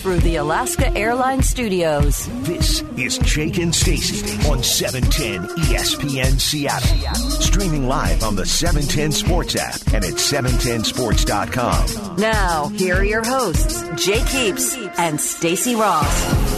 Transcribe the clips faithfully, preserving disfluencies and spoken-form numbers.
through the Alaska Airlines Studios. This is Jake and Stacey on seven ten E S P N Seattle. Streaming live on the seven ten Sports app and at seven ten sports dot com. Now, here are your hosts, Jake Heaps and Stacey Ross.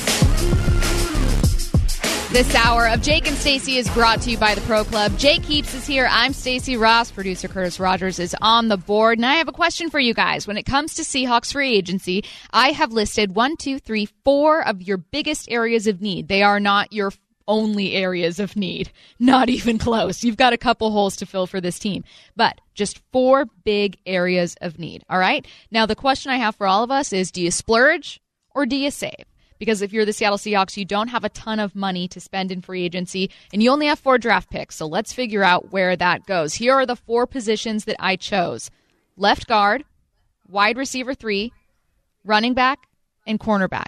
This hour of Jake and Stacey is brought to you by the Pro Club. Jake Heaps is here. I'm Stacey Ross. Producer Curtis Rogers is on the board. And I have a question for you guys. When it comes to Seahawks free agency, I have listed one, two, three, four of your biggest areas of need. They are not your only areas of need. Not even close. You've got a couple holes to fill for this team. But just four big areas of need. All right? Now, the question I have for all of us is, do you splurge or do you save? Because if you're the Seattle Seahawks, you don't have a ton of money to spend in free agency, and you only have four draft picks. So let's figure out where that goes. Here are the four positions that I chose. Left guard, wide receiver three, running back, and cornerback.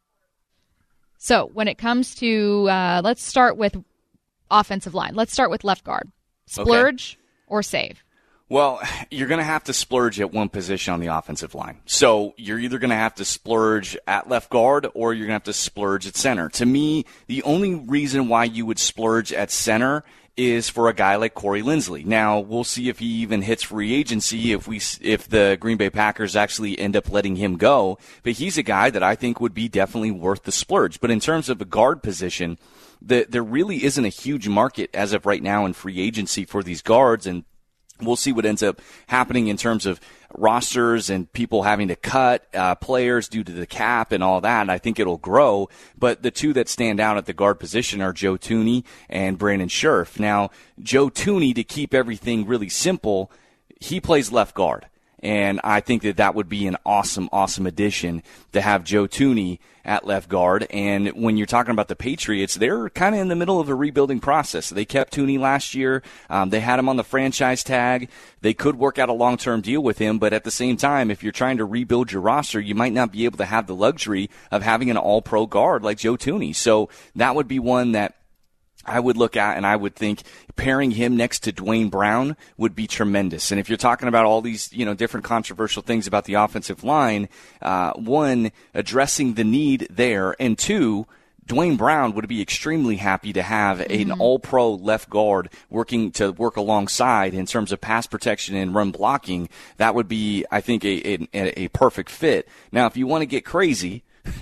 So when it comes to, uh, let's start with offensive line. Let's start with left guard. Splurge okay. or save? Well, you're going to have to splurge at one position on the offensive line. So you're either going to have to splurge at left guard or you're going to have to splurge at center. To me, the only reason why you would splurge at center is for a guy like Corey Linsley. Now, we'll see if he even hits free agency, if we, if the Green Bay Packers actually end up letting him go. But he's a guy that I think would be definitely worth the splurge. But in terms of a guard position, the, there really isn't a huge market as of right now in free agency for these guards, and we'll see what ends up happening in terms of rosters and people having to cut uh, players due to the cap and all that. And I think it'll grow. But the two that stand out at the guard position are Joe Thuney and Brandon Scherff. Now, Joe Thuney, to keep everything really simple, he plays left guard. And I think that that would be an awesome, awesome addition to have Joe Thuney at left guard. And when you're talking about the Patriots, they're kind of in the middle of a rebuilding process. They kept Thuney last year. Um, they had him on the franchise tag. They could work out a long-term deal with him, but at the same time, if you're trying to rebuild your roster, you might not be able to have the luxury of having an all-pro guard like Joe Thuney. So that would be one that I would look at, and I would think pairing him next to Dwayne Brown would be tremendous. And if you're talking about all these, you know, different controversial things about the offensive line, uh, one, addressing the need there, and two, Dwayne Brown would be extremely happy to have mm-hmm. an all-pro left guard working to work alongside in terms of pass protection and run blocking. That would be, I think, a, a, a perfect fit. Now, if you want to get crazy,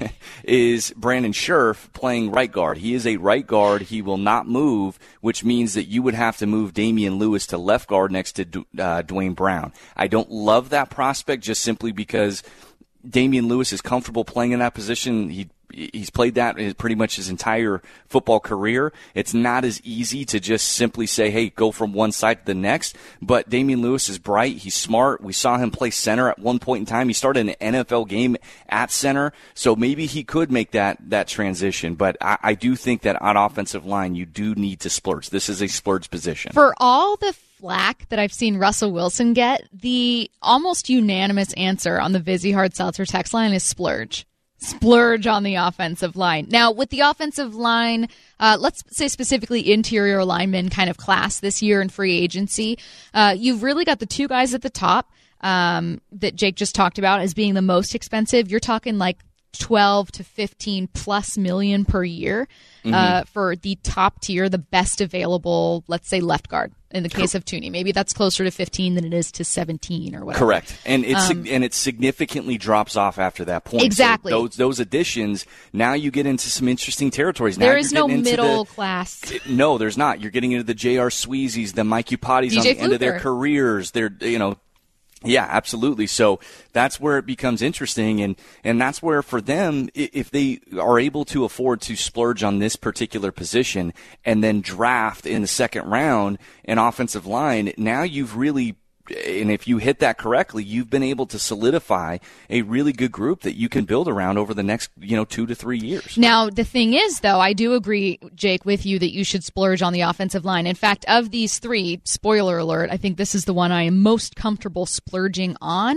is Brandon Scherff playing right guard. He is a right guard. He will not move, which means that you would have to move Damian Lewis to left guard next to uh, Dwayne Brown. I don't love that prospect just simply because Damian Lewis is comfortable playing in that position. He He's played that pretty much his entire football career. It's not as easy to just simply say, hey, go from one side to the next. But Damian Lewis is bright. He's smart. We saw him play center at one point in time. He started an N F L game at center. So maybe he could make that, that transition. But I, I do think that on offensive line, you do need to splurge. This is a splurge position. For all the flack that I've seen Russell Wilson get, the almost unanimous answer on the Vizzy Hard Seltzer text line is splurge. Splurge on the offensive line. Now, with the offensive line, uh, let's say specifically interior lineman kind of class this year in free agency, uh, you've really got the two guys at the top um, that Jake just talked about as being the most expensive. You're talking like twelve to fifteen plus million per year mm-hmm. uh, for the top tier, the best available, let's say, left guard. In the case of Thuney, maybe that's closer to fifteen than it is to seventeen or whatever. Correct, and it's um, and it significantly drops off after that point. Exactly. So those those additions, now you get into some interesting territories. Now there is no into middle the, class. No, there's not. You're getting into the J R Sweezys, the Mike Upatis on the end of their careers. They're you know. Yeah, absolutely. So that's where it becomes interesting, and, and that's where for them, if they are able to afford to splurge on this particular position and then draft in the second round an offensive line, now you've really, and if you hit that correctly, you've been able to solidify a really good group that you can build around over the next, you know, two to three years. Now, the thing is, though, I do agree, Jake, with you that you should splurge on the offensive line. In fact, of these three, spoiler alert, I think this is the one I am most comfortable splurging on.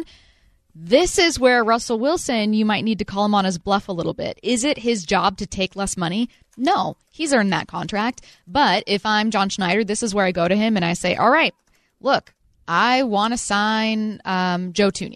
This is where Russell Wilson, you might need to call him on his bluff a little bit. Is it his job to take less money? No, he's earned that contract. But if I'm John Schneider, this is where I go to him and I say, all right, look, I want to sign um, Joe Thuney.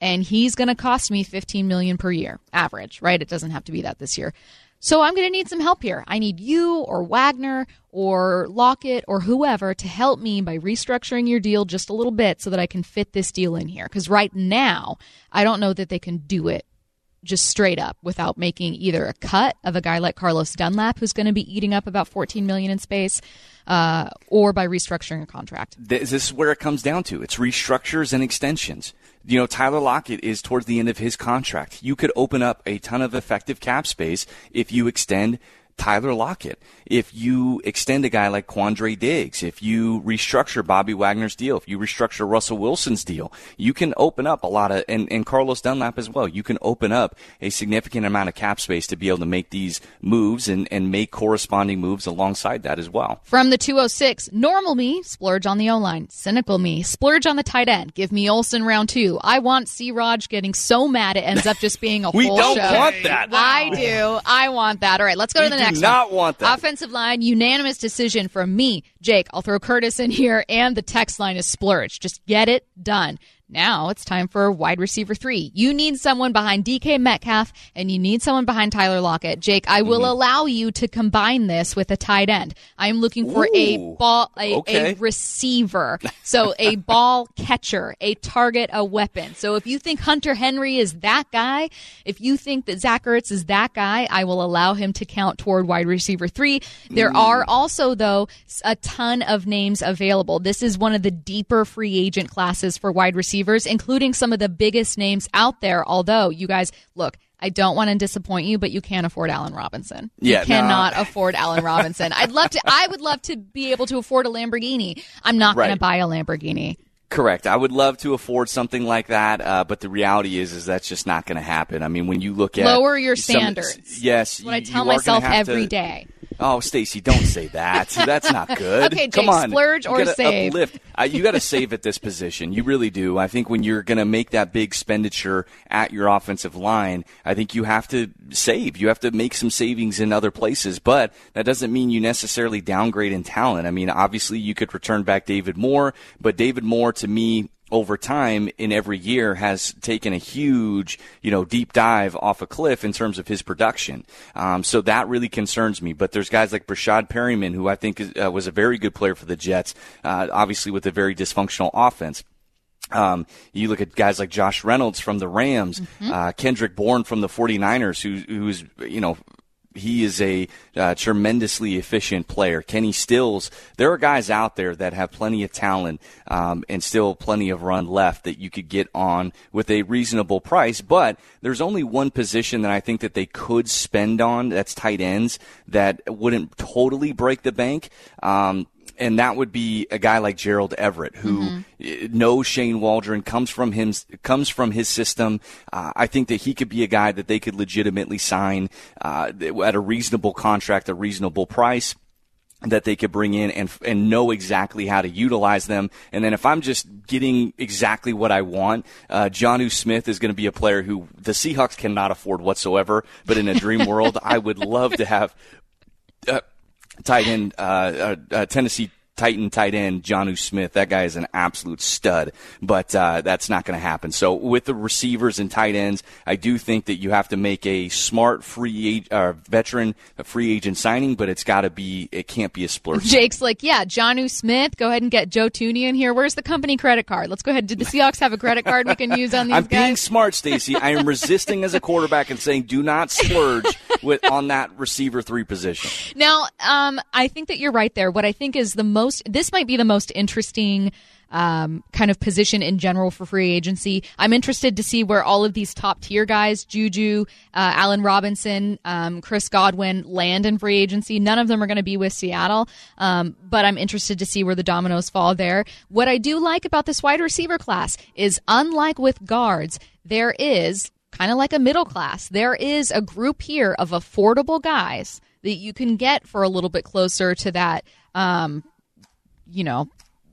and he's going to cost me fifteen million dollars per year, average, right? It doesn't have to be that this year. So I'm going to need some help here. I need you or Wagner or Lockett or whoever to help me by restructuring your deal just a little bit so that I can fit this deal in here. Because right now, I don't know that they can do it just straight up without making either a cut of a guy like Carlos Dunlap, who's going to be eating up about fourteen million dollars in space, uh, or by restructuring a contract. This is where it comes down to. It's restructures and extensions. You know, Tyler Lockett is towards the end of his contract. You could open up a ton of effective cap space if you extend Tyler Lockett, if you extend a guy like Quandre Diggs, if you restructure Bobby Wagner's deal, if you restructure Russell Wilson's deal, you can open up a lot of, and, and Carlos Dunlap as well, you can open up a significant amount of cap space to be able to make these moves and, and make corresponding moves alongside that as well. From the two oh six, normal me, splurge on the O-line. Cynical me, splurge on the tight end. Give me Olsen round two. I want C-Raj getting so mad it ends up just being a we whole don't show. want that. I do. I want that. All right, let's go we to the do next not one. want that. Offensive line, unanimous decision from me, Jake. I'll throw Curtis in here, and the text line is splurge. Just get it done. Now it's time for wide receiver three. You need someone behind D K Metcalf, and you need someone behind Tyler Lockett. Jake, I will mm-hmm. allow you to combine this with a tight end. I'm looking for Ooh, a ball, a, okay. a receiver. So a ball catcher, a target, a weapon. So if you think Hunter Henry is that guy, if you think that Zach Ertz is that guy, I will allow him to count toward wide receiver three. There mm. are also, though, a ton of names available. This is one of the deeper free agent classes for wide receivers, including some of the biggest names out there. Although, you guys, look, I don't want to disappoint you, but you can't afford Allen Robinson. You yeah, cannot no. afford Allen Robinson. I'd love to. I would love to be able to afford a Lamborghini. I'm not right. going to buy a Lamborghini. Correct. I would love to afford something like that, uh, but the reality is, is that's just not going to happen. I mean, when you look at lower your some, standards. Yes, that's what I you, tell you myself every to, day. Oh, Stacey, don't say that. That's not good. Okay, Jake, come on, splurge or you gotta save. Uplift. Uh, you got to save at this position. You really do. I think when you're going to make that big expenditure at your offensive line, I think you have to save. You have to make some savings in other places, but that doesn't mean you necessarily downgrade in talent. I mean, obviously, you could return back David Moore, but David Moore, to me, over time in every year has taken a huge, you know, deep dive off a cliff in terms of his production. Um, so that really concerns me. But there's guys like Brashad Perryman, who I think is, uh, was a very good player for the Jets, uh, obviously with a very dysfunctional offense. Um, you look at guys like Josh Reynolds from the Rams, mm-hmm. uh, Kendrick Bourne from the 49ers, who, who's, you know, he is a uh, tremendously efficient player. Kenny Stills. There are guys out there that have plenty of talent um, and still plenty of run left that you could get on with a reasonable price. But there's only one position that I think that they could spend on. That's tight ends. That wouldn't totally break the bank. Um, And that would be a guy like Gerald Everett, who mm-hmm. knows Shane Waldron, comes from him, comes from his system. Uh, I think that he could be a guy that they could legitimately sign uh, at a reasonable contract, a reasonable price, that they could bring in and and know exactly how to utilize them. And then if I'm just getting exactly what I want, uh, Jonnu Smith is going to be a player who the Seahawks cannot afford whatsoever. But in a dream world, I would love to have uh, tight end, uh, uh, uh, Tennessee Titan tight end Jonnu Smith. That guy is an absolute stud, but uh, that's not going to happen. So with the receivers and tight ends, I do think that you have to make a smart free uh, veteran a free agent signing, but it's got to be, it can't be a splurge. Jake's like, yeah, Jonnu Smith, go ahead and get Joe Tooney in here. Where's the company credit card? Let's go ahead. Did the Seahawks have a credit card we can use on these I'm guys? I'm being smart, Stacey. I am resisting as a quarterback and saying do not splurge with on that receiver three position. Now, um, I think that you're right there. What I think is the most, this might be the most interesting um, kind of position in general for free agency. I'm interested to see where all of these top tier guys, Juju, uh, Allen Robinson, um, Chris Godwin, land in free agency. None of them are going to be with Seattle, um, but I'm interested to see where the dominoes fall there. What I do like about this wide receiver class is, unlike with guards, there is kind of like a middle class. There is a group here of affordable guys that you can get for a little bit closer to that, um, you know,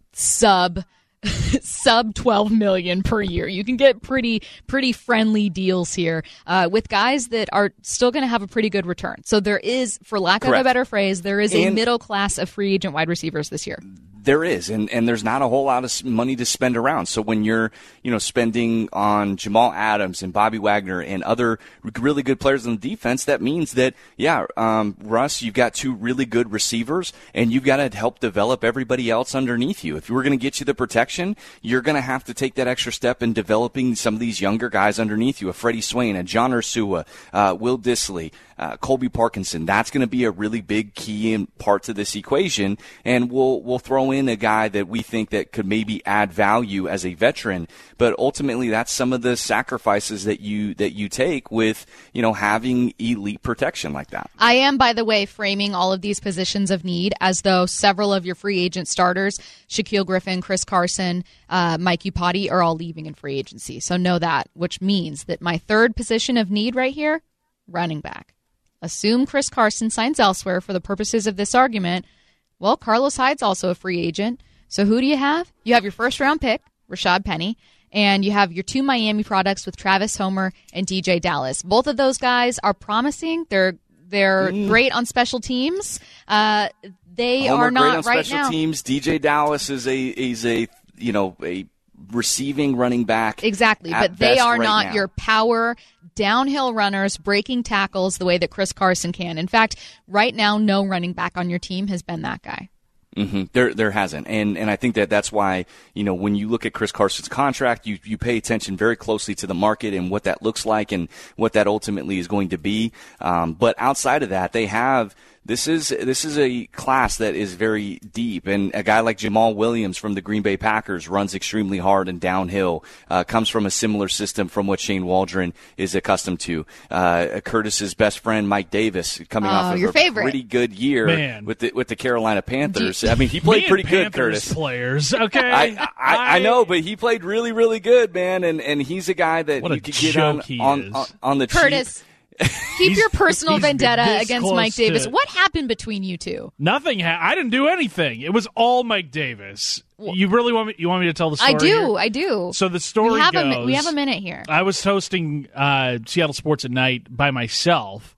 sub sub twelve million per year. You can get pretty pretty friendly deals here uh, with guys that are still going to have a pretty good return. So there is, for lack Correct. of a better phrase, there is a and middle class of free agent wide receivers this year. There is, and, and there's not a whole lot of money to spend around. So when you're, you know, spending on Jamal Adams and Bobby Wagner and other really good players on the defense, that means that, yeah, um, Russ, you've got two really good receivers, and you've got to help develop everybody else underneath you. If we're going to get you the protection, you're going to have to take that extra step in developing some of these younger guys underneath you, a Freddie Swain, a John Ursua, uh, Will Dissly, uh, Colby Parkinson. That's going to be a really big key in part to this equation, and we'll we'll throw in a guy that we think that could maybe add value as a veteran, but ultimately that's some of the sacrifices that you that you take with, you know, having elite protection like that. I am, by the way, framing all of these positions of need as though several of your free agent starters, Shaquille Griffin, Chris Carson, uh, Mike Iupati, are all leaving in free agency. So know that, which means that my third position of need right here, running back. Assume Chris Carson signs elsewhere for the purposes of this argument. Well, Carlos Hyde's also a free agent. So who do you have? You have your first-round pick, Rashad Penny, and you have your two Miami products with Travis Homer and D J Dallas. Both of those guys are promising. They're they're mm. great on special teams. Uh, they Homer are not great on right special now. Teams. D J Dallas is a is a you know a receiving running back. Exactly, but they best are right not now. your power downhill runners breaking tackles the way that Chris Carson can. In fact, right now, no running back on your team has been that guy. Mm-hmm. There, there hasn't, and and I think that that's why, you know, when you look at Chris Carson's contract, you you pay attention very closely to the market and what that looks like and what that ultimately is going to be. Um, but outside of that, they have. This is this is a class that is very deep, and a guy like Jamal Williams from the Green Bay Packers runs extremely hard and downhill, uh, comes from a similar system from what Shane Waldron is accustomed to. Uh, Curtis's best friend, Mike Davis, coming oh, off of your a favorite. pretty good year Man. with the with the Carolina Panthers. I mean, he played pretty good, Panthers Curtis. Players, okay. I, I, I, I know, but he played really, really good, man, and, and he's a guy that What you a could get joke on, he on, is. on, on the Curtis, cheap. keep He's- your personal he's vendetta this against close Mike Davis. to- What happened between you two? Nothing. Ha- I didn't do anything. It was all Mike Davis. You really want me? You want me to tell the story? I do, here? I do. So the story we have goes. a mi- we have a minute here. I was hosting uh, Seattle Sports at Night by myself,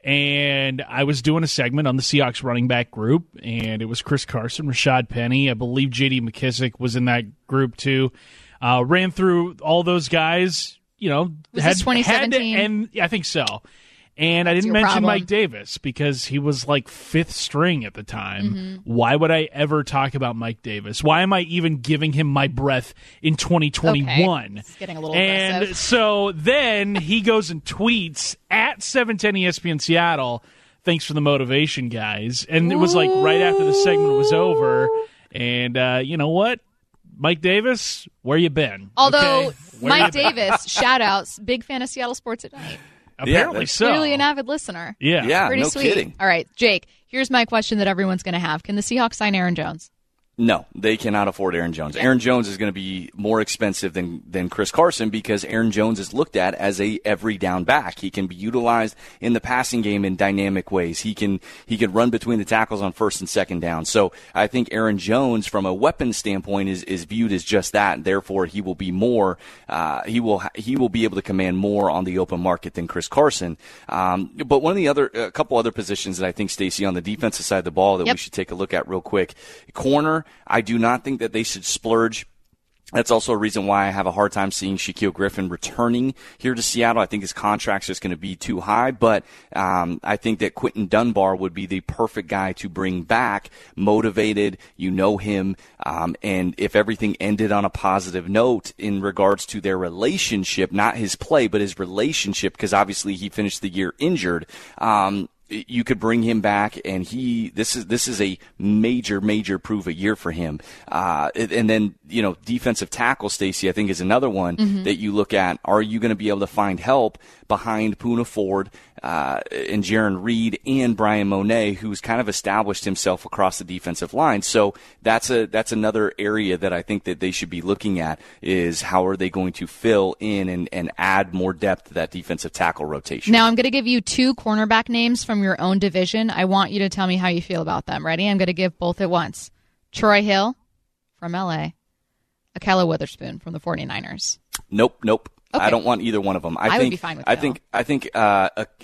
and I was doing a segment on the Seahawks running back group, and it was Chris Carson, Rashad Penny. I believe J D McKissick was in that group too. Uh, ran through all those guys. You know, Was had, this twenty seventeen? had to, and yeah, I think so. And I didn't your mention problem. Mike Davis because he was like fifth string at the time. Mm-hmm. Why would I ever talk about Mike Davis? Why am I even giving him my breath in twenty twenty-one? Okay. It's getting a little and aggressive. so then he goes and tweets at seven ten E S P N Seattle, thanks for the motivation, guys. And it was like right after the segment was over. And uh, you know what? Mike Davis, where you been? Although Okay? Where Mike you been? Davis, shout outs, big fan of Seattle Sports at Night. Apparently that's- so. Clearly an avid listener. Yeah. Yeah, Pretty no sweet. kidding. All right, Jake, here's my question that everyone's going to have. Can the Seahawks sign Aaron Jones? No, they cannot afford Aaron Jones. Aaron Jones is going to be more expensive than, than Chris Carson because Aaron Jones is looked at as a every down back. He can be utilized in the passing game in dynamic ways. He can he can run between the tackles on first and second down. So I think Aaron Jones, from a weapon standpoint, is, is viewed as just that, and therefore he will be more uh, he will he will be able to command more on the open market than Chris Carson. Um, but one of the other a couple other positions that I think, Stacey, on the defensive side of the ball that Yep. we should take a look at real quick, corner. I do not think that they should splurge. That's also a reason why I have a hard time seeing Shaquille Griffin returning here to Seattle. I think his contract's just going to be too high, but um, I think that Quentin Dunbar would be the perfect guy to bring back, motivated, you know him, um, and if everything ended on a positive note in regards to their relationship, not his play, but his relationship, because obviously he finished the year injured, um, you could bring him back, and he this is this is a major major prove a year for him. Uh, and then you know defensive tackle, Stacey, I think is another one mm-hmm. that you look at. Are you going to be able to find help behind Poona Ford uh, and Jaron Reed and Brian Monet, who's kind of established himself across the defensive line? So that's a that's another area that I think that they should be looking at, is how are they going to fill in and, and add more depth to that defensive tackle rotation. Now I'm going to give you two cornerback names from your own division. I want you to tell me how you feel about them. Ready? I'm going to give both at once. Troy Hill from L A, Akella Witherspoon from the forty-niners. Nope, nope. Okay. I don't want either one of them. I, I would think, be fine with I Hill. think I think uh, a, a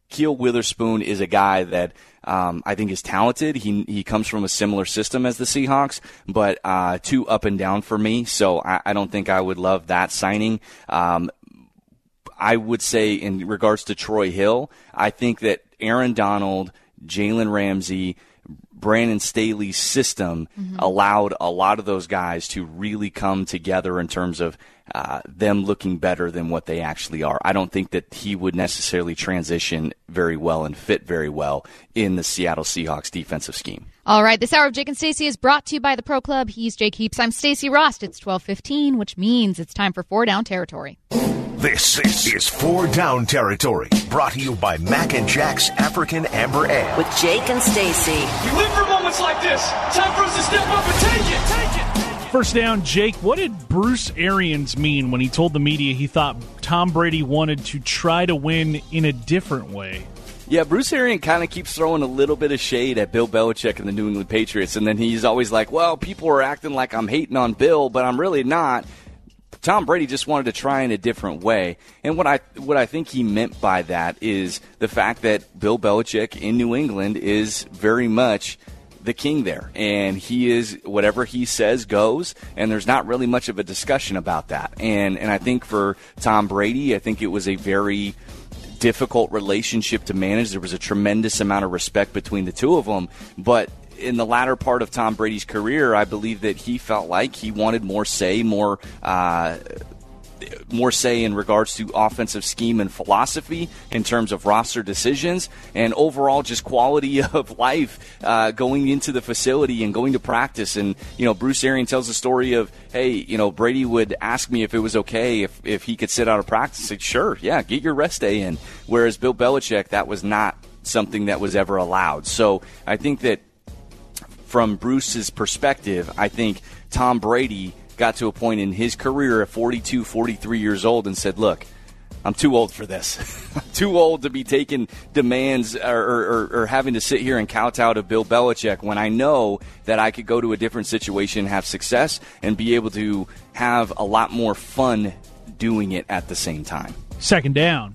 Keel Witherspoon is a guy that um, I think is talented. He he comes from a similar system as the Seahawks, but uh, too up and down for me. So I, I don't think I would love that signing. Um, I would say in regards to Troy Hill, I think that Aaron Donald, Jalen Ramsey, Brandon Staley's system mm-hmm. allowed a lot of those guys to really come together in terms of uh, them looking better than what they actually are. I don't think that he would necessarily transition very well and fit very well in the Seattle Seahawks defensive scheme. All right, this hour of Jake and Stacey is brought to you by the Pro Club. He's Jake Heaps. I'm Stacey Rost. It's twelve fifteen, which means it's time for Four Down Territory. This, this is Four Down Territory, brought to you by Mac and Jack's African Amber Ale. With Jake and Stacey. We live for moments like this. Time for us to step up and take it. Take it. First down, Jake, what did Bruce Arians mean when he told the media he thought Tom Brady wanted to try to win in a different way? Yeah, Bruce Arians kind of keeps throwing a little bit of shade at Bill Belichick and the New England Patriots, and then he's always like, well, people are acting like I'm hating on Bill, but I'm really not. Tom Brady just wanted to try in a different way. And what I what I think he meant by that is the fact that Bill Belichick in New England is very much the king there. And he is, whatever he says goes, and there's not really much of a discussion about that. And and I think for Tom Brady, I think it was a very difficult relationship to manage. There was a tremendous amount of respect between the two of them. But in the latter part of Tom Brady's career, I believe that he felt like he wanted more say, more uh, more say in regards to offensive scheme and philosophy in terms of roster decisions and overall just quality of life uh, going into the facility and going to practice. And, you know, Bruce Arians tells the story of, hey, you know, Brady would ask me if it was okay if, if he could sit out of practice. I said, sure, yeah, get your rest day in. Whereas Bill Belichick, that was not something that was ever allowed. So I think that from Bruce's perspective, I think Tom Brady got to a point in his career at forty-two, forty-three years old and said, look, I'm too old for this. I'm too old to be taking demands or, or, or having to sit here and kowtow to Bill Belichick when I know that I could go to a different situation, have success, and be able to have a lot more fun doing it at the same time. Second down.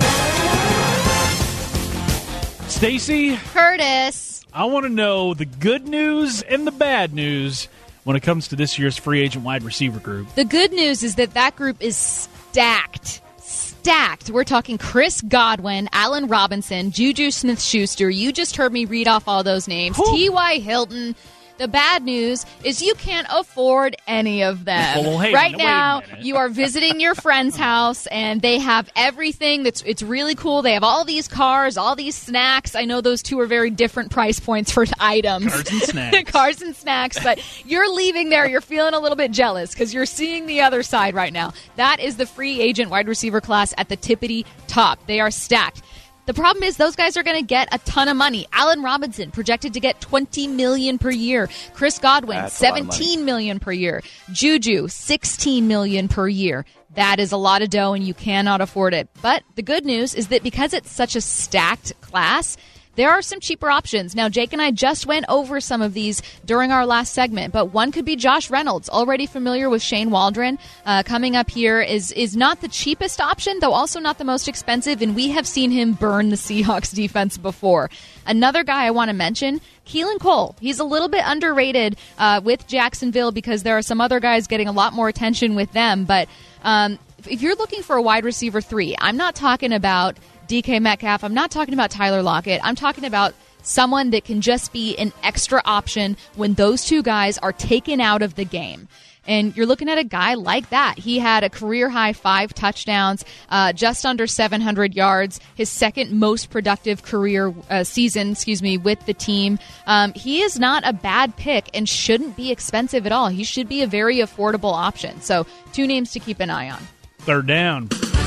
Stacey. Curtis. I want to know the good news and the bad news when it comes to this year's free agent wide receiver group. The good news is that that group is stacked. Stacked. We're talking Chris Godwin, Allen Robinson, Juju Smith-Schuster. You just heard me read off all those names. T Y. Hilton. The bad news is you can't afford any of them. Well, hey, right no, now, you are visiting your friend's house, and they have everything that's it's really cool. They have all these cars, all these snacks. I know those two are very different price points for items. Cars and snacks. Cars and snacks, but you're leaving there. You're feeling a little bit jealous because you're seeing the other side right now. That is the free agent wide receiver class at the tippity top. They are stacked. The problem is those guys are going to get a ton of money. Allen Robinson projected to get twenty million dollars per year. Chris Godwin, That's seventeen million dollars per year. Juju, sixteen million dollars per year. That is a lot of dough, and you cannot afford it. But the good news is that because it's such a stacked class, there are some cheaper options. Now, Jake and I just went over some of these during our last segment, but one could be Josh Reynolds, already familiar with Shane Waldron. Uh, coming up here is is not the cheapest option, though also not the most expensive, and we have seen him burn the Seahawks defense before. Another guy I want to mention, Keelan Cole. He's a little bit underrated uh, with Jacksonville because there are some other guys getting a lot more attention with them, but um, if you're looking for a wide receiver three, I'm not talking about D K Metcalf. I'm not talking about Tyler Lockett. I'm talking about someone that can just be an extra option when those two guys are taken out of the game. And you're looking at a guy like that. He had a career-high five touchdowns, uh, just under seven hundred yards, his second most productive career uh, season, excuse me, with the team. Um, he is not a bad pick and shouldn't be expensive at all. He should be a very affordable option. So two names to keep an eye on. Third down.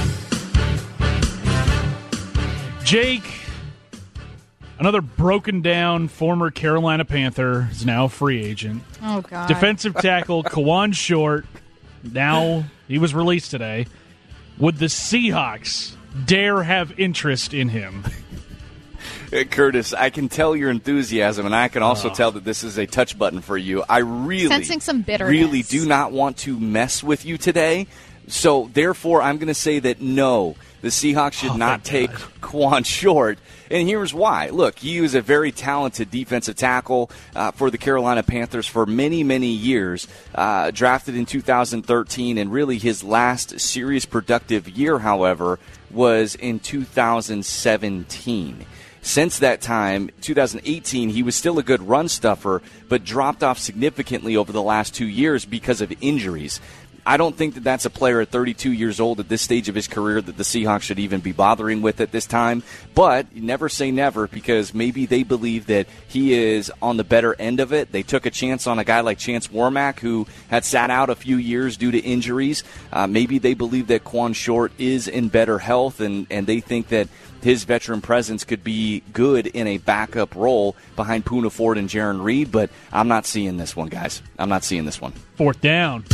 Jake, another broken down former Carolina Panther, is now a free agent. Oh, God. Defensive tackle Kawan Short, now he was released today. Would the Seahawks dare have interest in him? Curtis, I can tell your enthusiasm, and I can also oh. tell that this is a touch button for you. I really, Sensing some bitterness. really do not want to mess with you today. So, therefore, I'm going to say that no. the Seahawks should Oh, not thank take God. Quan Short. And here's why. Look, he was a very talented defensive tackle uh, for the Carolina Panthers for many, many years, uh, drafted in two thousand thirteen, and really his last serious productive year, however, was in two thousand seventeen. Since that time, two thousand eighteen, he was still a good run stuffer, but dropped off significantly over the last two years because of injuries. I don't think that that's a player at thirty-two years old at this stage of his career that the Seahawks should even be bothering with at this time. But never say never, because maybe they believe that he is on the better end of it. They took a chance on a guy like Chance Warmack, who had sat out a few years due to injuries. Uh, maybe they believe that Quan Short is in better health, and, and they think that his veteran presence could be good in a backup role behind Poona Ford and Jaron Reed. But I'm not seeing this one, guys. I'm not seeing this one. Fourth down.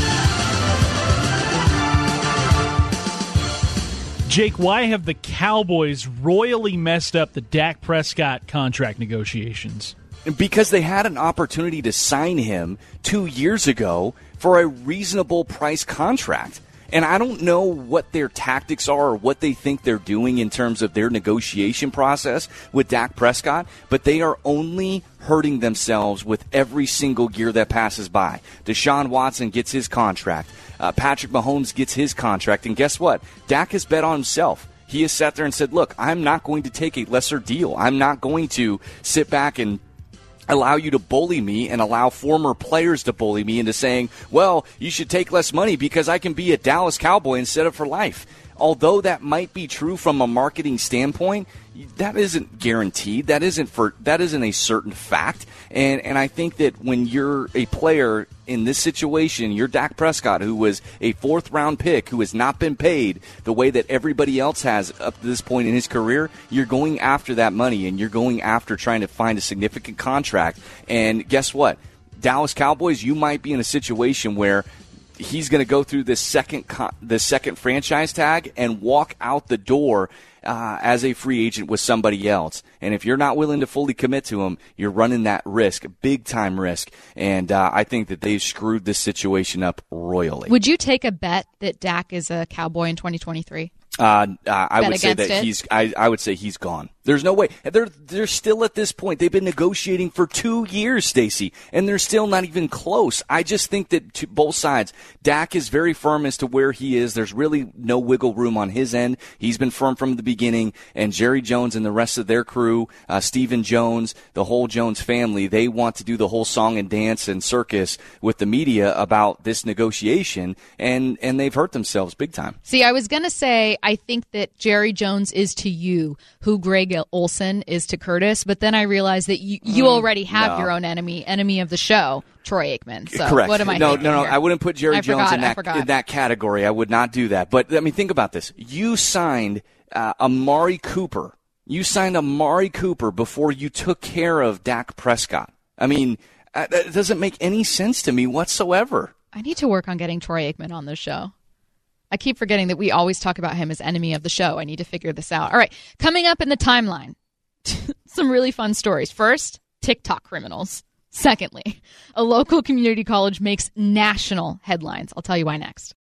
Jake, why have the Cowboys royally messed up the Dak Prescott contract negotiations? Because they had an opportunity to sign him two years ago for a reasonable price contract. And I don't know what their tactics are or what they think they're doing in terms of their negotiation process with Dak Prescott, but they are only hurting themselves with every single year that passes by. Deshaun Watson gets his contract. Uh, Patrick Mahomes gets his contract. And guess what? Dak has bet on himself. He has sat there and said, look, I'm not going to take a lesser deal. I'm not going to sit back and allow you to bully me and allow former players to bully me into saying, well, you should take less money because I can be a Dallas Cowboy instead of for life. Although that might be true from a marketing standpoint, that isn't guaranteed. That isn't for that isn't a certain fact. And and I think that when you're a player in this situation, you're Dak Prescott, who was a fourth round pick, who has not been paid the way that everybody else has up to this point in his career, you're going after that money and you're going after trying to find a significant contract. And guess what? Dallas Cowboys, you might be in a situation where he's going to go through this second this second franchise tag and walk out the door uh, as a free agent with somebody else. And if you're not willing to fully commit to him, you're running that risk, big time risk. And uh, I think that they've screwed this situation up royally. Would you take a bet that Dak is a Cowboy in twenty twenty-three? Uh, uh, I Bet would say against that it? he's. I, I would say he's gone. There's no way. They're they're still at this point. They've been negotiating for two years, Stacey, and they're still not even close. I just think that to both sides, Dak is very firm as to where he is. There's really no wiggle room on his end. He's been firm from the beginning, and Jerry Jones and the rest of their crew, uh, Stephen Jones, the whole Jones family, they want to do the whole song and dance and circus with the media about this negotiation, and and they've hurt themselves big time. See, I was going to say I think that Jerry Jones is to you who Greg Olson is to Curtis, but then I realized that you, you already have no. your own enemy, enemy of the show, Troy Aikman. So Correct. what am I No, thinking no, no. here? I wouldn't put Jerry I Jones forgot, in I that forgot. in that category. I would not do that. But I mean, think about this. You signed uh, Amari Cooper. You signed Amari Cooper before you took care of Dak Prescott. I mean, uh, that doesn't make any sense to me whatsoever. I need to work on getting Troy Aikman on this show. I keep forgetting that we always talk about him as enemy of the show. I need to figure this out. All right, coming up in the timeline, some really fun stories. First, TikTok criminals. Secondly, a local community college makes national headlines. I'll tell you why next.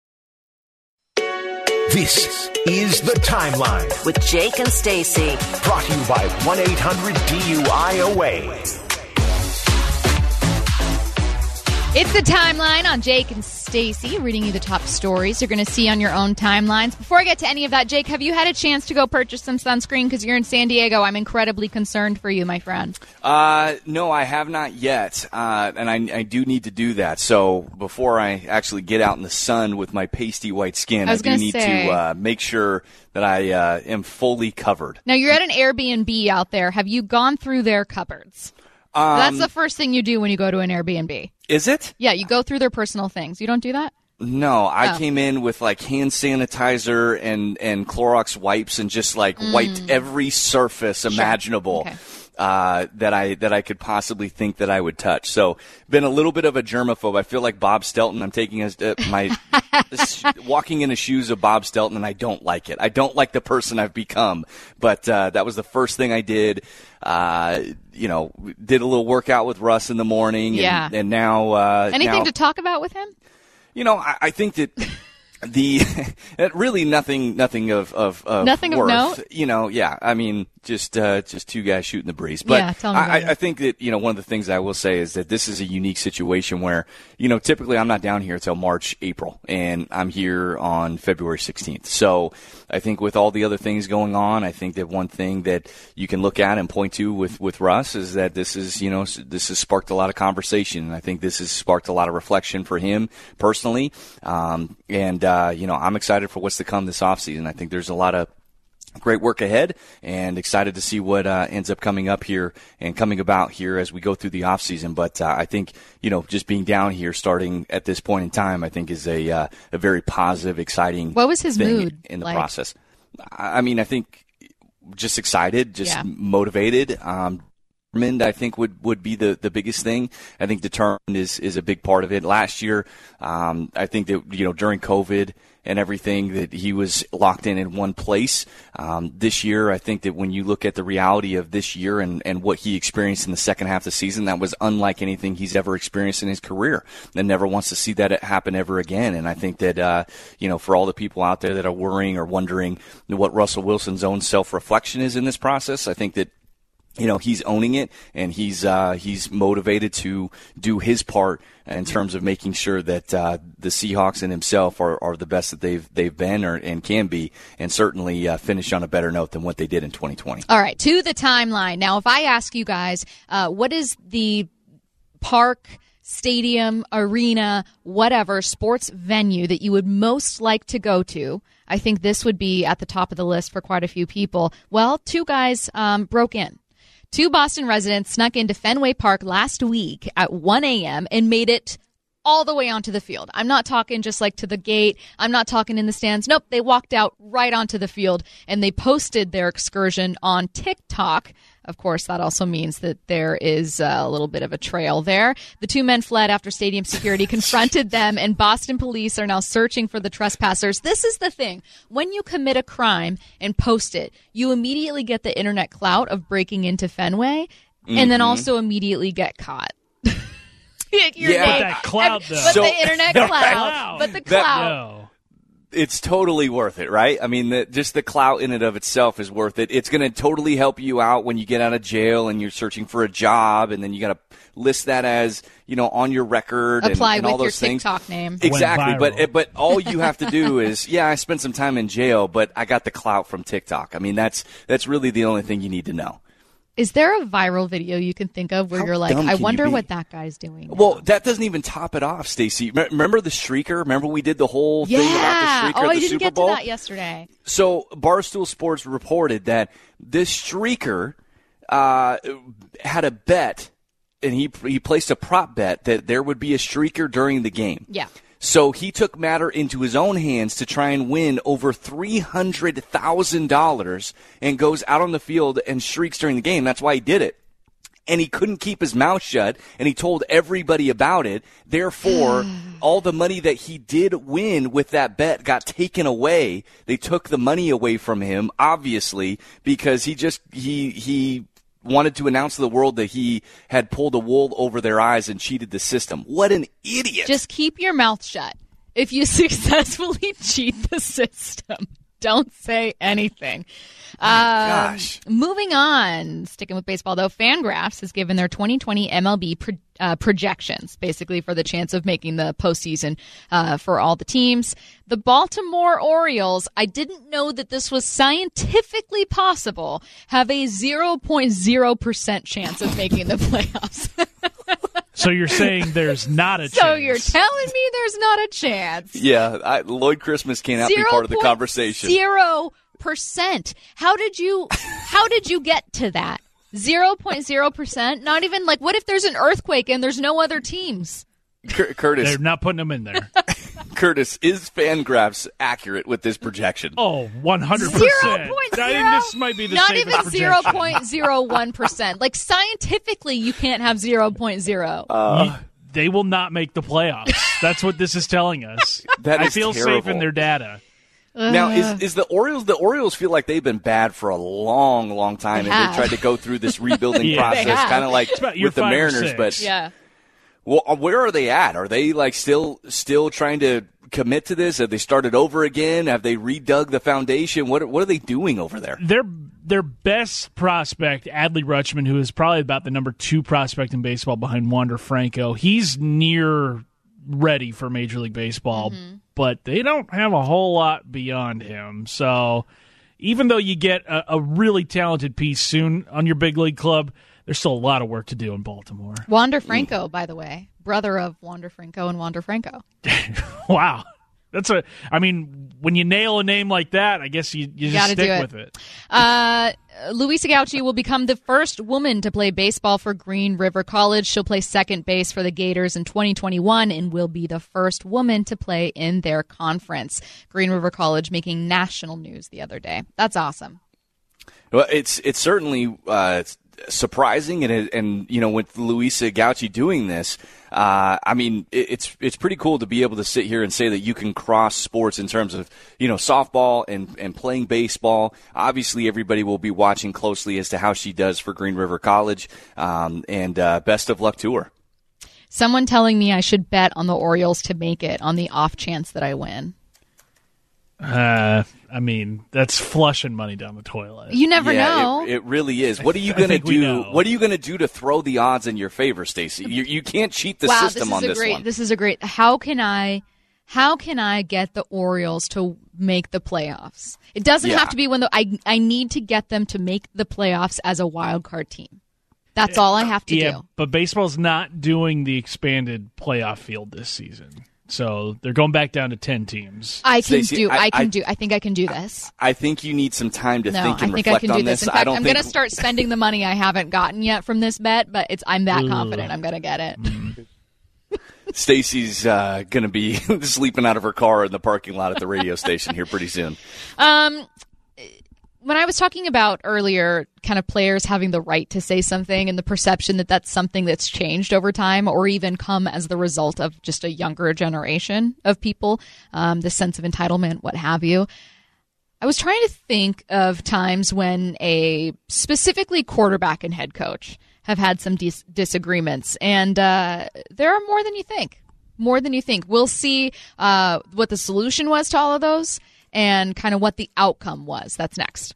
This is The Timeline, With Jake and Stacey. brought to you by one eight hundred D U I O A. It's the timeline on Jake and Stacey, reading you the top stories you're going to see on your own timelines. Before I get to any of that, Jake, have you had a chance to go purchase some sunscreen? Because you're in San Diego. I'm incredibly concerned for you, my friend. Uh, no, I have not yet, uh, and I, I do need to do that. So before I actually get out in the sun with my pasty white skin, I I, was do gonna need say. to uh, make sure that I uh, am fully covered. Now, you're at an Airbnb out there. Have you gone through their cupboards? Um, That's the first thing you do when you go to an Airbnb. Is it? Yeah, you go through their personal things. You don't do that? No, I Oh. came in with like hand sanitizer and, and Clorox wipes and just like wiped every surface imaginable Okay. uh, that I that I could possibly think that I would touch. So, been a little bit of a germaphobe. I feel like Bob Stelton. I'm taking a, uh, my walking in the shoes of Bob Stelton, and I don't like it. I don't like the person I've become. But uh, that was the first thing I did. Uh, you know, did a little workout with Russ in the morning. And, Yeah. and now, uh, Anything now, to talk about with him? you know, I, I think that The really nothing, nothing of of, of nothing worth. of note. You know, yeah. I mean, just uh, just two guys shooting the breeze. But yeah, tell me about I, it. I think that you know one of the things I will say is that this is a unique situation where you know typically I'm not down here until March, April, and I'm here on February sixteenth. So I think with all the other things going on, I think that one thing that you can look at and point to with with Russ is that this is you know this has sparked a lot of conversation, and I think this has sparked a lot of reflection for him personally, um, and. Uh, you know, I'm excited for what's to come this offseason. I think there's a lot of great work ahead and excited to see what uh, ends up coming up here and coming about here as we go through the offseason. But uh, I think, you know, just being down here starting at this point in time, I think is a uh, a very positive, exciting What was his thing mood in the like? process. I mean, I think just excited, just Yeah. motivated. Um, Determined, I think, would, would be the, the biggest thing. I think determined is, is a big part of it. Last year, um, I think that, you know, during COVID and everything that he was locked in in one place. Um, this year, I think that when you look at the reality of this year and, and what he experienced in the second half of the season, that was unlike anything he's ever experienced in his career and never wants to see that happen ever again. And I think that, uh, you know, for all the people out there that are worrying or wondering what Russell Wilson's own self-reflection is in this process, I think that you know, he's owning it, and he's uh, he's motivated to do his part in terms of making sure that uh, the Seahawks and himself are, are the best that they've they've been or, and can be, and certainly uh, finish on a better note than what they did in twenty twenty. All right, to the timeline. Now, if I ask you guys, uh, what is the park, stadium, arena, whatever, sports venue that you would most like to go to? I think this would be at the top of the list for quite a few people. Well, two guys um, broke in. Two Boston residents snuck into Fenway Park last week at one a.m. and made it all the way onto the field. I'm not talking just like to the gate. I'm not talking in the stands. Nope, they walked out right onto the field, and they posted their excursion on TikTok. Of course, that also means that there is a little bit of a trail there. The two men fled after stadium security confronted them, and Boston police are now searching for the trespassers. This is the thing. When you commit a crime and post it, you immediately get the internet clout of breaking into Fenway, mm-hmm. and then also immediately get caught. Your yeah, name. But that clout, though. But So- the internet clout. But the That- clout. No. It's totally worth it, right? I mean, the, just the clout in and of itself is worth it. It's going to totally help you out when you get out of jail and you're searching for a job, and then you got to list that as, you know, on your record and, Apply and with all those your things. TikTok name. Exactly, Went viral. but but all you have to do is, yeah, I spent some time in jail, but I got the clout from TikTok. I mean, that's that's really the only thing you need to know. Is there a viral video you can think of where How you're like, dumb I can you wonder be? what that guy's doing now? Well, that doesn't even top it off, Stacey. M- remember the streaker? Remember we did the whole yeah. thing about the streaker oh, at I the didn't Super get Bowl? to that yesterday. So Barstool Sports reported that this streaker uh, had a bet, and he he placed a prop bet that there would be a streaker during the game. Yeah. So he took matter into his own hands to try and win over three hundred thousand dollars and goes out on the field and streaks during the game. That's why he did it. And he couldn't keep his mouth shut, and he told everybody about it. Therefore, all the money that he did win with that bet got taken away. They took the money away from him, obviously, because he just he he wanted to announce to the world that he had pulled the wool over their eyes and cheated the system. What an idiot. Just keep your mouth shut. If you successfully cheat the system, don't say anything. Oh Um, gosh. Moving on, sticking with baseball though, Fangraphs has given their twenty twenty M L B pro- uh, projections, basically for the chance of making the postseason uh, for all the teams. The Baltimore Orioles, I didn't know that this was scientifically possible, have a zero point zero percent chance of making the playoffs. So you're saying there's not a chance. So you're telling me there's not a chance? Yeah, I, Lloyd Christmas cannot be part of the conversation. Zero percent. How did you? How did you get to that? Zero point zero percent. Not even like. What if there's an earthquake and there's no other teams? Cur- Curtis, They're not putting them in there. Curtis, is Fangraphs accurate with this projection? Oh, one hundred Zero percent. point I zero. think this might be the Not safest even zero projection. point zero one percent. Like scientifically, you can't have zero point zero. You- they will not make the playoffs. That's what this is telling us. That I is feel safe terrible. in their data. Now, is is the Orioles? The Orioles feel like they've been bad for a long, long time, They and have. they tried to go through this rebuilding Yeah. process, They have. kind of like about year with the five or Mariners. six. But Yeah. Well, where are they at? Are they like still still trying to commit to this? Have they started over again? Have they redug the foundation? What what are they doing over there? Their their best prospect, Adley Rutschman, who is probably about the number two prospect in baseball behind Wander Franco, he's near ready for Major League Baseball, mm-hmm. but they don't have a whole lot beyond him. So even though you get a, a really talented piece soon on your big league club, there's still a lot of work to do in Baltimore. Wander Franco, by the way, brother of Wander Franco and Wander Franco. Wow. That's a, I mean, when you nail a name like that, I guess you, you, you just stick it. with it. Uh, Luisa Gauchi will become the first woman to play baseball for Green River College. She'll play second base for the Gators in twenty twenty-one and will be the first woman to play in their conference. Green River College making national news the other day. That's awesome. Well, it's it's certainly uh, surprising, and and you know, with Luisa Gauchi doing this, uh, I mean, it, it's it's pretty cool to be able to sit here and say that you can cross sports in terms of, you know, softball and and playing baseball. Obviously, everybody will be watching closely as to how she does for Green River College, um, and uh, best of luck to her. Someone telling me I should bet on the Orioles to make it on the off chance that I win. Uh, I mean, that's flushing money down the toilet. You never yeah, know. It, it really is. What are you going to do? What are you going to do to throw the odds in your favor, Stacey? You you can't cheat the wow, system this on this great, one. This is a great. How can I? How can I get the Orioles to make the playoffs? It doesn't yeah. have to be when the I I need to get them to make the playoffs as a wild card team. That's all I have to yeah, do. But baseball's not doing the expanded playoff field this season. So they're going back down to ten teams. I can Stacey, do. I, I can I, do. I think I can do this. I think you need some time to no, think and I think reflect I can on do this. this. In fact, I don't I'm think... going to start spending the money I haven't gotten yet from this bet, but it's. I'm that Ugh. confident I'm going to get it. Mm. Stacey's uh, going to be sleeping out of her car in the parking lot at the radio station here pretty soon. Um. When I was talking about earlier kind of players having the right to say something and the perception that that's something that's changed over time or even come as the result of just a younger generation of people, um, the sense of entitlement, what have you, I was trying to think of times when a specifically quarterback and head coach have had some dis- disagreements, and uh, there are more than you think, more than you think. We'll see uh, what the solution was to all of those and kind of what the outcome was. That's next.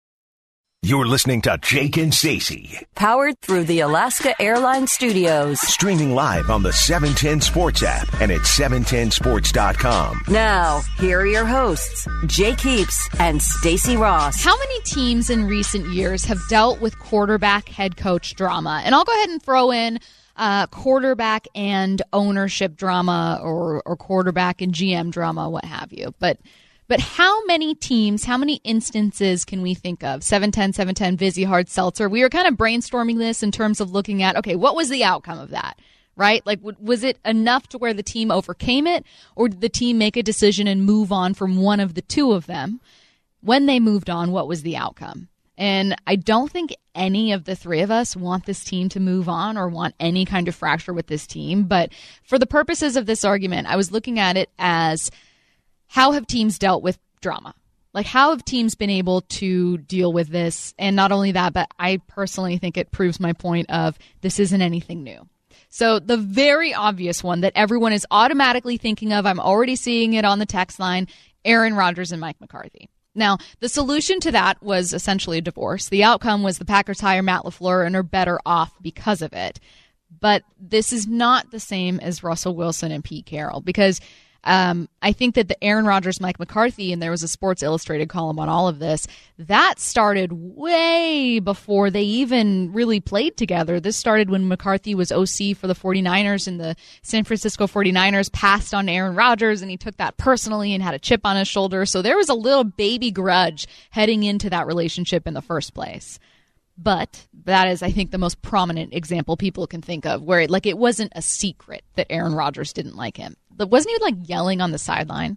You're listening to Jake and Stacey. Powered through the Alaska Airlines Studios. Streaming live on the seven ten Sports app and at seven ten sports dot com. Now, here are your hosts, Jake Heaps and Stacey Ross. How many teams in recent years have dealt with quarterback head coach drama? And I'll go ahead and throw in uh, quarterback and ownership drama or, or quarterback and G M drama, what have you. But But how many teams, how many instances can we think of? seven ten, seven ten, Vizzy, Hard Seltzer. We were kind of brainstorming this in terms of looking at, okay, what was the outcome of that, right? Like, was it enough to where the team overcame it, or did the team make a decision and move on from one of the two of them? When they moved on, what was the outcome? And I don't think any of the three of us want this team to move on or want any kind of fracture with this team. But for the purposes of this argument, I was looking at it as, how have teams dealt with drama? Like, how have teams been able to deal with this? And not only that, but I personally think it proves my point of this isn't anything new. So the very obvious one that everyone is automatically thinking of, I'm already seeing it on the text line, Aaron Rodgers and Mike McCarthy. Now, the solution to that was essentially a divorce. The outcome was the Packers hire Matt LaFleur and are better off because of it. But this is not the same as Russell Wilson and Pete Carroll, because Um, I think that the Aaron Rodgers, Mike McCarthy, and there was a Sports Illustrated column on all of this, that started way before they even really played together. This started when McCarthy was O C for the 49ers, and the San Francisco 49ers passed on Aaron Rodgers, and he took that personally and had a chip on his shoulder. So there was a little baby grudge heading into that relationship in the first place. But that is, I think, the most prominent example people can think of where it, like, it wasn't a secret that Aaron Rodgers didn't like him. Wasn't he, like, yelling on the sideline?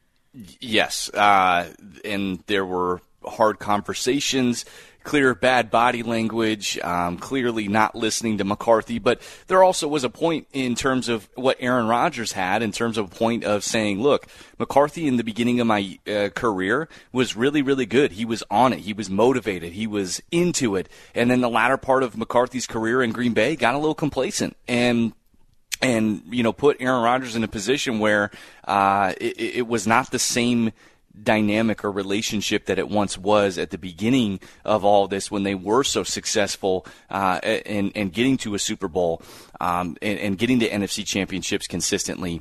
Yes, uh, and there were hard conversations, clear bad body language, um, clearly not listening to McCarthy. But there also was a point in terms of what Aaron Rodgers had, in terms of a point of saying, look, McCarthy in the beginning of my uh, career was really, really good. He was on it. He was motivated. He was into it. And then the latter part of McCarthy's career in Green Bay got a little complacent. And and, you know, put Aaron Rodgers in a position where uh, it, it was not the same dynamic or relationship that it once was at the beginning of all this when they were so successful uh, in, in getting to a Super Bowl um, and, and getting to N F C championships consistently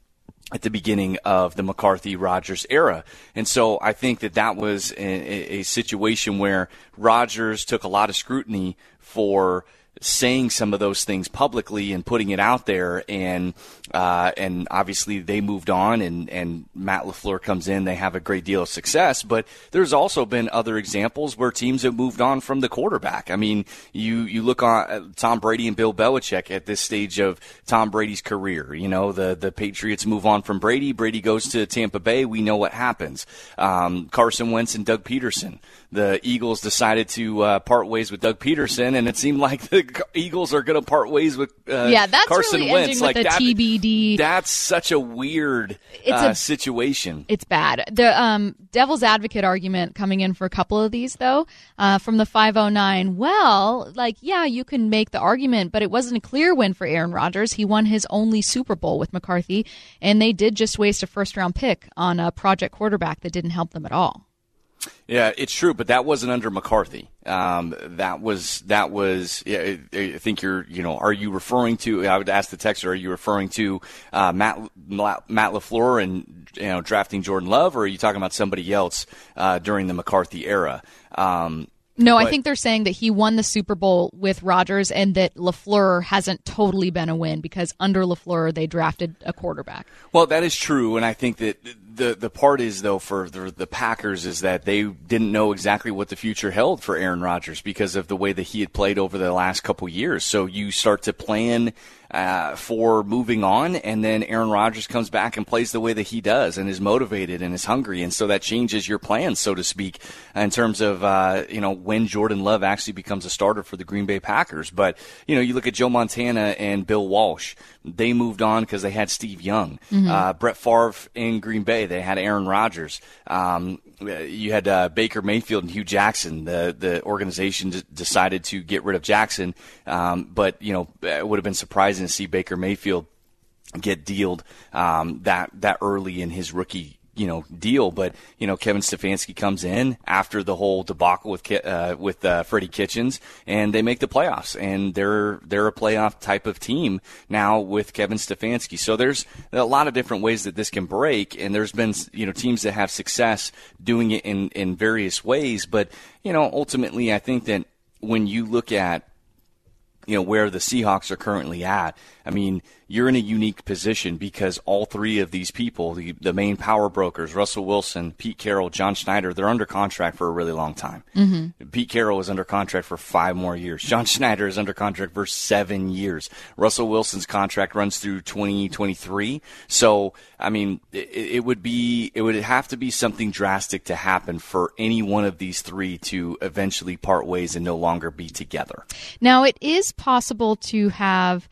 at the beginning of the McCarthy-Rodgers era. And so I think that that was a, a situation where Rodgers took a lot of scrutiny for saying some of those things publicly and putting it out there, and uh, and obviously they moved on, and, and Matt LaFleur comes in. They have a great deal of success, but there's also been other examples where teams have moved on from the quarterback. I mean, you, you look on uh, Tom Brady and Bill Belichick at this stage of Tom Brady's career. You know, the, the Patriots move on from Brady. Brady goes to Tampa Bay. We know what happens. Um, Carson Wentz and Doug Peterson. The Eagles decided to uh, part ways with Doug Peterson, and it seemed like the Eagles are going to part ways with uh, yeah, that's Carson really Wentz. Ending Like with a that, T B D. That's such a weird it's uh, a, situation. It's bad. The um, devil's advocate argument coming in for a couple of these, though, uh, from the five oh nine. Well, like, yeah, you can make the argument, but it wasn't a clear win for Aaron Rodgers. He won his only Super Bowl with McCarthy, and they did just waste a first-round pick on a project quarterback that didn't help them at all. Yeah, it's true, but that wasn't under McCarthy. Um, that was that was. Yeah, I think you're. You know, are you referring to? I would ask the texter. Are you referring to uh, Matt Matt LaFleur and you know drafting Jordan Love, or are you talking about somebody else uh, during the McCarthy era? Um, No, but, I think they're saying that he won the Super Bowl with Rodgers and that LaFleur hasn't totally been a win because under LaFleur they drafted a quarterback. Well, that is true, and I think that the the part is, though, for the, the Packers is that they didn't know exactly what the future held for Aaron Rodgers because of the way that he had played over the last couple years. So you start to plan uh, for moving on, and then Aaron Rodgers comes back and plays the way that he does and is motivated and is hungry, and so that changes your plans, so to speak, in terms of uh, you know when Jordan Love actually becomes a starter for the Green Bay Packers. But you know, you look at Joe Montana and Bill Walsh; they moved on because they had Steve Young. Mm-hmm. Uh, Brett Favre in Green Bay, they had Aaron Rodgers. Um, you had uh, Baker Mayfield and Hugh Jackson. The the organization d- decided to get rid of Jackson, um, but you know it would have been surprising to see Baker Mayfield get dealed um, that that early in his rookie you know deal. But you know Kevin Stefanski comes in after the whole debacle with uh, with uh, Freddie Kitchens, and they make the playoffs, and they're they're a playoff type of team now with Kevin Stefanski. So there's a lot of different ways that this can break, and there's been you know teams that have success doing it in in various ways. But you know ultimately, I think that when you look at you know where the Seahawks are currently at, I mean, you're in a unique position because all three of these people, the, the main power brokers, Russell Wilson, Pete Carroll, John Schneider, they're under contract for a really long time. Mm-hmm. Pete Carroll is under contract for five more years. John Schneider is under contract for seven years. Russell Wilson's contract runs through twenty twenty-three. So, I mean, it, it would be, it would have to be something drastic to happen for any one of these three to eventually part ways and no longer be together. Now, it is possible to have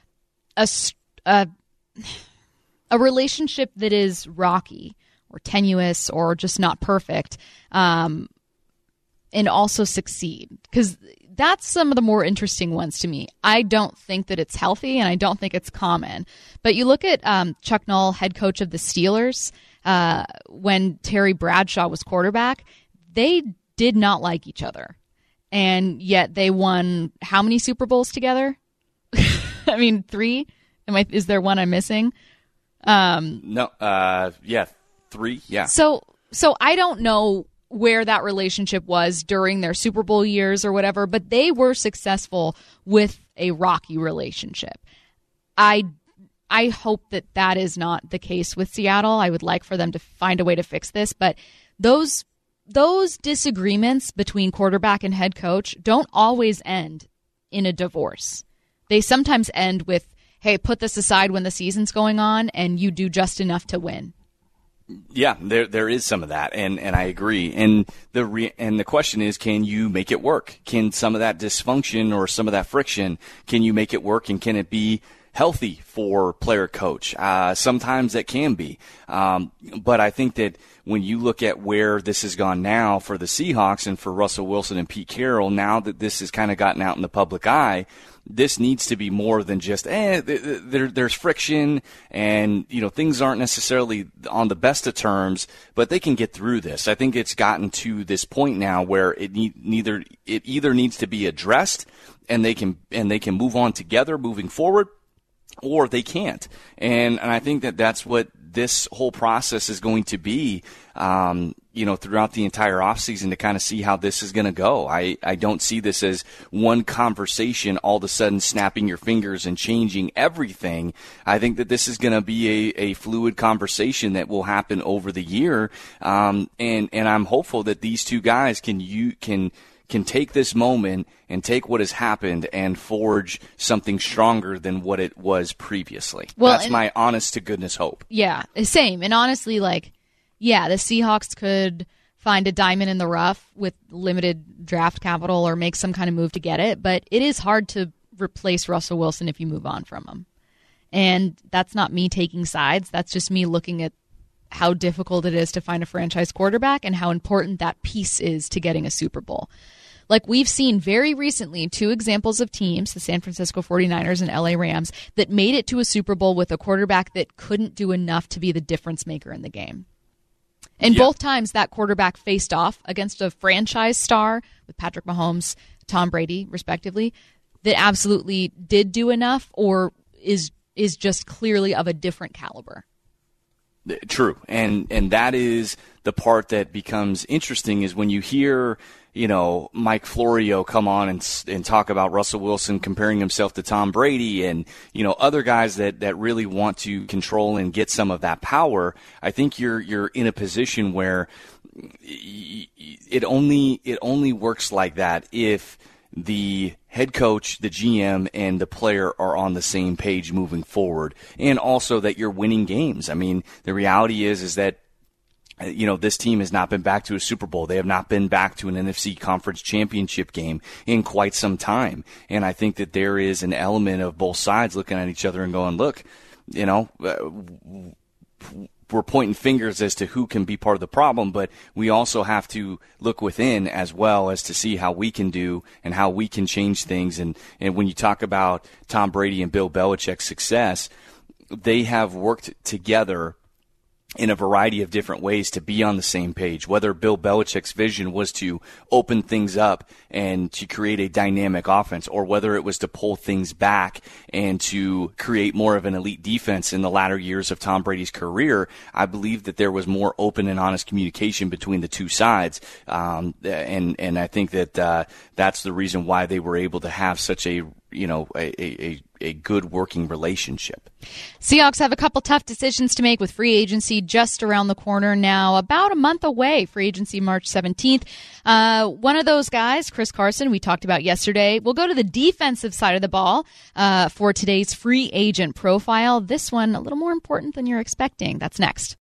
A, a, a relationship that is rocky or tenuous or just not perfect um, and also succeed, because that's some of the more interesting ones to me. I don't think that it's healthy, and I don't think it's common. But you look at um, Chuck Noll, head coach of the Steelers, uh, when Terry Bradshaw was quarterback, they did not like each other. And yet they won how many Super Bowls together? I mean, three? Am I? Is there one I'm missing? Um, no. Uh, yeah, three. Yeah. So, so I don't know where that relationship was during their Super Bowl years or whatever, but they were successful with a rocky relationship. I, I hope that that is not the case with Seattle. I would like for them to find a way to fix this, but those those disagreements between quarterback and head coach don't always end in a divorce. They sometimes end with, hey, put this aside when the season's going on, and you do just enough to win. Yeah, there there is some of that, and, and I agree. And the re, and the question is, can you make it work? Can some of that dysfunction or some of that friction, can you make it work, and can it be healthy for player coach. Uh, sometimes that can be. Um, but I think that when you look at where this has gone now for the Seahawks and for Russell Wilson and Pete Carroll, now that this has kind of gotten out in the public eye, this needs to be more than just, eh, there, there's friction and, you know, things aren't necessarily on the best of terms, but they can get through this. I think it's gotten to this point now where it need, neither, it either needs to be addressed and they can, and they can move on together moving forward, or they can't. And, and I think that that's what this whole process is going to be, um, you know, throughout the entire offseason to kind of see how this is going to go. I, I don't see this as one conversation all of a sudden snapping your fingers and changing everything. I think that this is going to be a, a fluid conversation that will happen over the year. Um, and, and I'm hopeful that these two guys can, you can, can take this moment and take what has happened and forge something stronger than what it was previously. Well, that's my honest to goodness hope. Yeah, same. And honestly, like, yeah, the Seahawks could find a diamond in the rough with limited draft capital or make some kind of move to get it, but it is hard to replace Russell Wilson if you move on from him. And that's not me taking sides. That's just me looking at how difficult it is to find a franchise quarterback and how important that piece is to getting a Super Bowl. Like we've seen very recently two examples of teams, the San Francisco forty-niners and L A Rams, that made it to a Super Bowl with a quarterback that couldn't do enough to be the difference maker in the game. And yeah. both times that quarterback faced off against a franchise star with Patrick Mahomes, Tom Brady, respectively, that absolutely did do enough or is is just clearly of a different caliber. True. And and that is the part that becomes interesting is when you hear, you know, Mike Florio come on and and talk about Russell Wilson comparing himself to Tom Brady and, you know, other guys that, that really want to control and get some of that power. I think you're you're in a position where it only it only works like that if the head coach, the G M, and the player are on the same page moving forward, and also that you're winning games. I mean, the reality is is that, you know, this team has not been back to a Super Bowl. They have not been back to an N F C Conference Championship game in quite some time. And I think that there is an element of both sides looking at each other and going, look, you know, uh, we're pointing fingers as to who can be part of the problem, but we also have to look within as well as to see how we can do and how we can change things. And, and when you talk about Tom Brady and Bill Belichick's success, they have worked together in a variety of different ways to be on the same page, whether Bill Belichick's vision was to open things up and to create a dynamic offense, or whether it was to pull things back and to create more of an elite defense in the latter years of Tom Brady's career. I believe that there was more open and honest communication between the two sides. Um, and, and I think that, uh, that's the reason why they were able to have such a, you know, a, a, a good working relationship. Seahawks have a couple tough decisions to make with free agency just around the corner now, about a month away. Free agency March seventeenth. Uh, one of those guys, Chris Carson, we talked about yesterday. We'll go to the defensive side of the ball uh, for today's free agent profile. This one a little more important than you're expecting. That's next.